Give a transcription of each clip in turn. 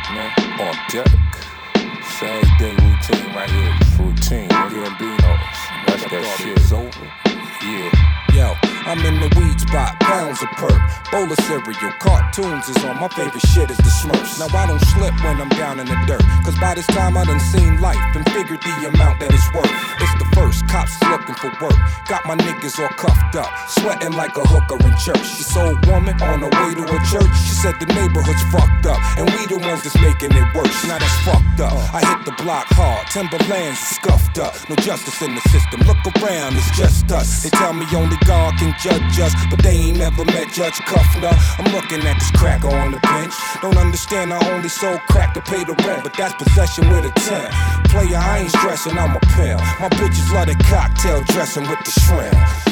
man. On deck. Same day routine right here. Routine. Gambino. That's that shit. It's over. Yeah. Yo, I'm in the weed spot, pounds of perk, bowl of cereal, cartoons is on, my favorite shit is the Smurfs. Now I don't slip when I'm down in the dirt, cause by this time I done seen life and figured the amount that it's worth. It's the first, cops looking for work, got my niggas all cuffed up, sweating like a hooker in church. This old woman on her way to a church, she said the neighborhood's fucked up, and we the ones that's making it worse. Now that's fucked up, I hit the block hard, Timberlands is scuffed up, no justice in the system, look around, it's just us. They tell me only God can judge us, but they ain't never met Judge Kuffner. I'm looking at this cracker on the bench. Don't understand I only sold crack to pay the rent, but that's possession with a 10. Player, I ain't stressing, I'm a pimp. My bitches love the cocktail dressing with the shrimp.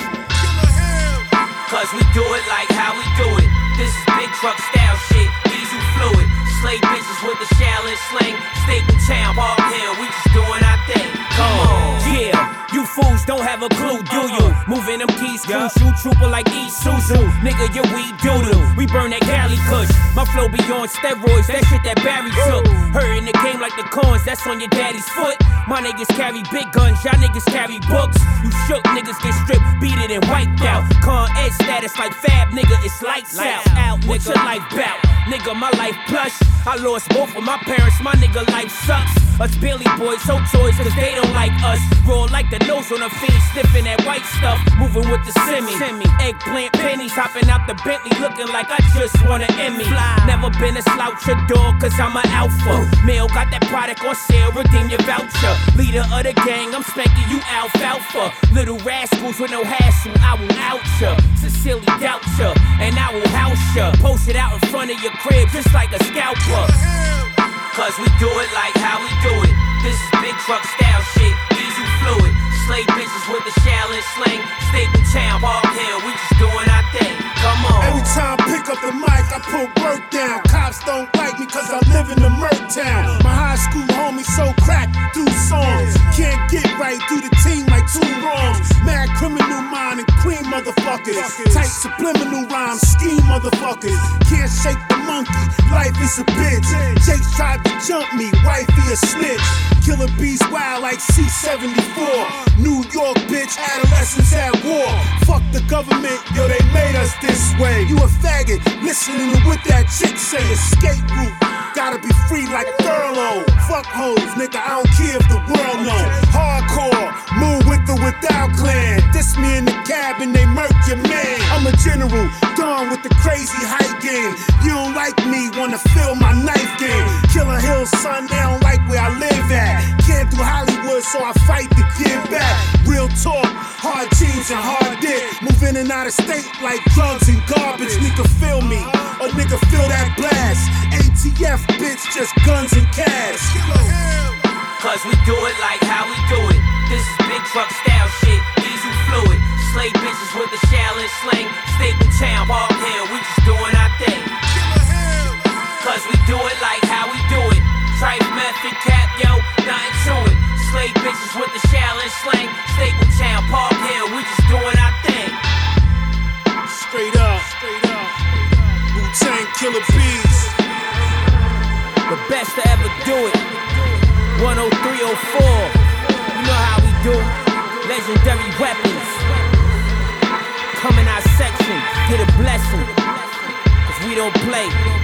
Cause we do it like how we do it. This is big truck style shit, diesel fluid. Slay bitches with the Shaolin sling. Staple Town, Park Hill, we just doing our thing. Come on. Yeah. You fools don't have a clue, do you? Moving them keys, crucial, trooper like Isuzu. Nigga, your weed doodle. We burn that Cali Kush. My flow be on steroids, that shit that Barry took. Her in the game like the corns, that's on your daddy's foot. My niggas carry big guns, y'all niggas carry books. You shook niggas get stripped, beat it and wiped out. Con Ed status like Fab, nigga, it's lights out. What's your life bout? Nigga, my life plush. I lost both of my parents, my nigga life sucks. Us Billy boys, so toys, cause they don't like us. Roll like the nose on a fiend, sniffing that white stuff. Moving with the semi. Eggplant pennies, hopping out the Bentley, looking like I just won an Emmy. Never been a sloucher dog, cause I'm an alpha. Mail got that product on sale, redeem your voucher. Leader of the gang, I'm spanking you alfalfa. Little rascals with no hassle, I will out ya. Sincerely doubt ya, and I will house ya. Post it out in front of your crib, just like a scalper. Cause we do it like how we do it. This is big truck style shit, diesel fluid. Slay bitches with the Shaolin sling. Staple Town, Park Hill, we just doing our thing. Come on. Every time I pick up the mic, I put work down. Cops don't like me cause I live in the Merc town. My high school homie so cracked, do songs. Can't get right, do the team like two wrongs. Mad criminal mind and cream motherfuckers. Tight subliminal rhymes, scheme motherfuckers. Can't shake the monkey, life is a bitch. Jake tried to jump me, wifey a snitch. Killer bees wild like C-74. New York bitch, adolescents at war. Fuck the government, yo they made us this way. You a faggot, listening to what that chick say. Escape route, gotta be free like Thurlow. Fuck hoes, nigga, I don't care if the world know. Hardcore, move with or without clan. Diss me in the cab and they murk your man. I'm a general, gone with the crazy hype game. You don't like me, wanna feel my knife game. Killer Hill, son, they don't like where I live at. Can't do Hollywood, so I fight to get back. Real talk, hard jeans and hard dick. Move in and out of state like drugs and garbage. Nigga feel me, or nigga feel that blast. ATF, bitch, just guns and cash. Cause we do it like how we do it. This is big truck style shit, diesel fluid. Slay bitches with the Shaolin sling. Staple Town, Park Hill, we just doing our thing. Cause we do it like how we do it. Trife, method, cap, yo, nothing to it. Slay bitches with the Shaolin slang. Staple Town, Park Hill, we just doing our thing. Straight up. Wu-Tang Killer Bees. The best to ever do it. 10304. You know how we do. Legendary weapons. Come in our section, get a blessing. Cause we don't play.